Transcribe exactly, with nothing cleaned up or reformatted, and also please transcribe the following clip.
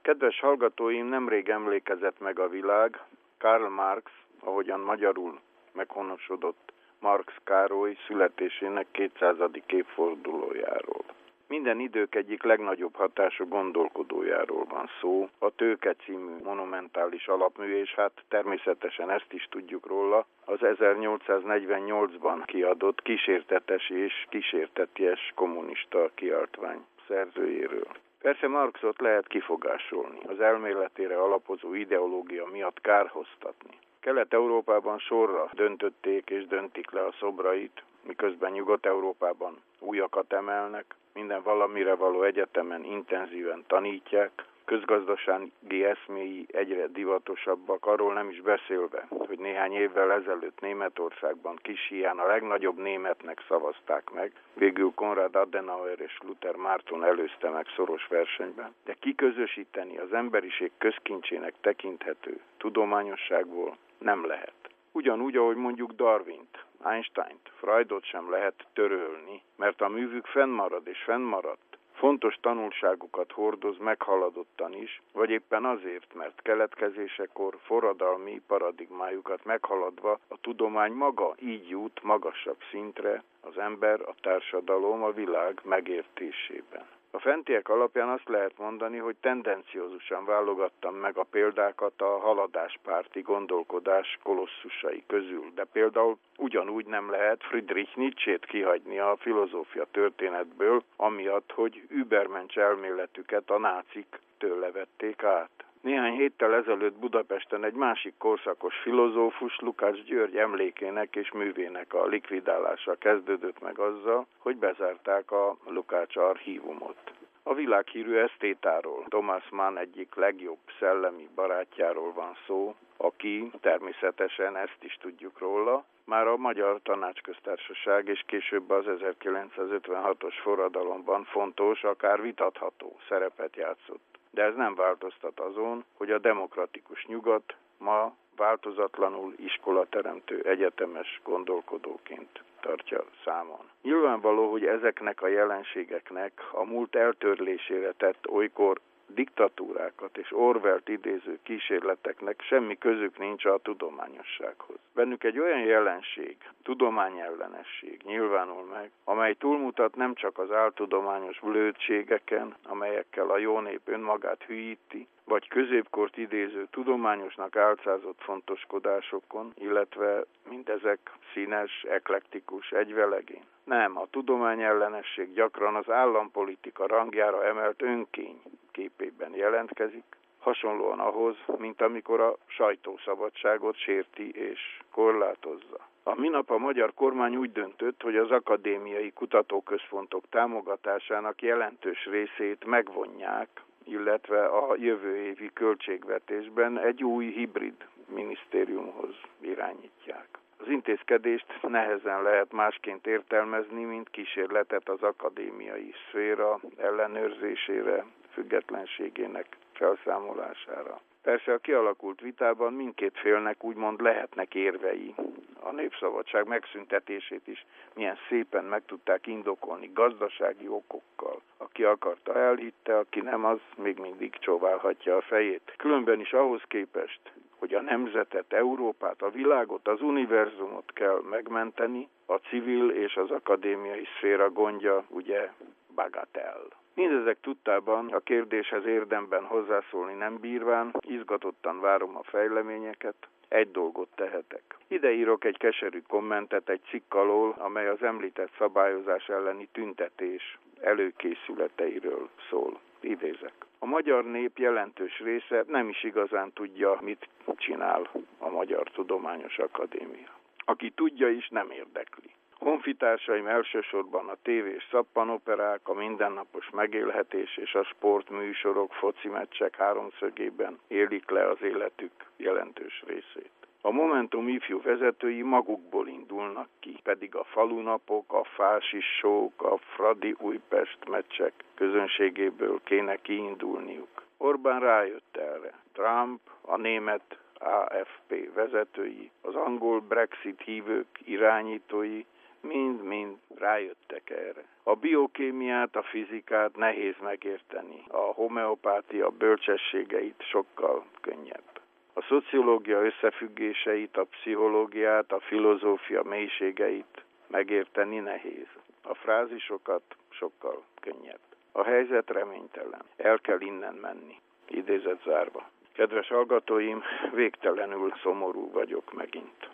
Kedves hallgatóim, nemrég emlékezett meg a világ Karl Marx, ahogyan magyarul meghonosodott Marx Károly születésének kétszázadik évfordulójáról. Minden idők egyik legnagyobb hatású gondolkodójáról van szó, a Tőke című monumentális alapmű, és hát természetesen ezt is tudjuk róla, az ezernyolcszáznegyvennyolcban kiadott kísértetes és kísérteties kommunista kiáltvány szerzőjéről. Persze Marxot lehet kifogásolni, az elméletére alapozó ideológia miatt kárhoztatni. Kelet-Európában sorra döntötték és döntik le a szobrait, miközben Nyugat-Európában újakat emelnek, minden valamire való egyetemen intenzíven tanítják, közgazdasági eszméi egyre divatosabbak, arról nem is beszélve, hogy néhány évvel ezelőtt Németországban kis híján a legnagyobb németnek szavazták meg, végül Konrad Adenauer és Luther Márton előzte meg szoros versenyben. De kiközösíteni az emberiség közkincsének tekinthető tudományosságból nem lehet. Ugyanúgy, ahogy mondjuk Darwint, Einsteint, Freudot sem lehet törölni, mert a művük fennmarad és fennmaradt. Fontos tanulságokat hordoz meghaladottan is, vagy éppen azért, mert keletkezésekor forradalmi paradigmájukat meghaladva a tudomány maga így jut magasabb szintre az ember, a társadalom, a világ megértésében. A fentiek alapján azt lehet mondani, hogy tendenciózusan válogattam meg a példákat a haladáspárti gondolkodás kolosszusai közül, de például ugyanúgy nem lehet Friedrich Nietzsét kihagyni a filozófia történetből, amiatt, hogy übermensch elméletüket a nácik tőle vették át. Néhány héttel ezelőtt Budapesten egy másik korszakos filozófus, Lukács György emlékének és művének a likvidálása kezdődött meg azzal, hogy bezárták a Lukács archívumot. A világhírű esztétáról, Thomas Mann egyik legjobb szellemi barátjáról van szó, aki természetesen, ezt is tudjuk róla, már a Magyar Tanácsköztársaság és később az ezerkilencszázötvenhatos forradalomban fontos, akár vitatható szerepet játszott. De ez nem változtat azon, hogy a demokratikus nyugat ma változatlanul iskolateremtő egyetemes gondolkodóként tartja számon. Nyilvánvaló, hogy ezeknek a jelenségeknek a múlt eltörlésére tett olykor diktatúrákat és Orwellt idéző kísérleteknek semmi közük nincs a tudományossághoz. Bennük egy olyan jelenség, tudományellenesség nyilvánul meg, amely túlmutat nem csak az áltudományos blödségeken, amelyekkel a jó nép önmagát hülyíti, vagy középkort idéző tudományosnak álcázott fontoskodásokon, illetve mindezek színes, eklektikus egyvelegén. Nem, a tudományellenesség gyakran az állampolitika rangjára emelt önkény képében jelentkezik, hasonlóan ahhoz, mint amikor a sajtószabadságot sérti és korlátozza. A minap a magyar kormány úgy döntött, hogy az akadémiai kutatóközpontok támogatásának jelentős részét megvonják, illetve a jövő évi költségvetésben egy új hibrid minisztériumhoz irányítják. Az intézkedést nehezen lehet másként értelmezni, mint kísérletet az akadémiai szféra ellenőrzésére, függetlenségének felszámolására. Persze a kialakult vitában mindkét félnek úgymond lehetnek érvei. A népszabadság megszüntetését is milyen szépen meg tudták indokolni gazdasági okokkal. Aki akarta, elhitte, aki nem, az még mindig csóválhatja a fejét. Különben is ahhoz képest, hogy a nemzetet, Európát, a világot, az univerzumot kell megmenteni, a civil és az akadémiai szféra gondja ugye bagatell. Mindezek tudtában, a kérdéshez érdemben hozzászólni nem bírván, izgatottan várom a fejleményeket, egy dolgot tehetek. Ide írok egy keserű kommentet egy cikk alól, amely az említett szabályozás elleni tüntetés előkészületeiről szól. Idézek. A magyar nép jelentős része nem is igazán tudja, mit csinál a Magyar Tudományos Akadémia. Aki tudja is, nem érdekli. Honfitársaim elsősorban a tévés szappanoperák, a mindennapos megélhetés és a sportműsorok, foci meccsek háromszögében élik le az életük jelentős részét. A Momentum ifjú vezetői magukból indulnak ki, pedig a falunapok, a fásissók, a Fradi Újpest meccsek közönségéből kéne kiindulniuk. Orbán rájött erre. Trump, a német á ef pé vezetői, az angol Brexit hívők irányítói mind-mind Rájöttek erre. A biokémiát, a fizikát nehéz megérteni. A homeopátia bölcsességeit sokkal könnyebb. A szociológia összefüggéseit, a pszichológiát, a filozófia mélységeit megérteni nehéz. A frázisokat sokkal könnyebb. A helyzet reménytelen. El kell innen menni. Idézet zárva. Kedves hallgatóim, végtelenül szomorú vagyok megint.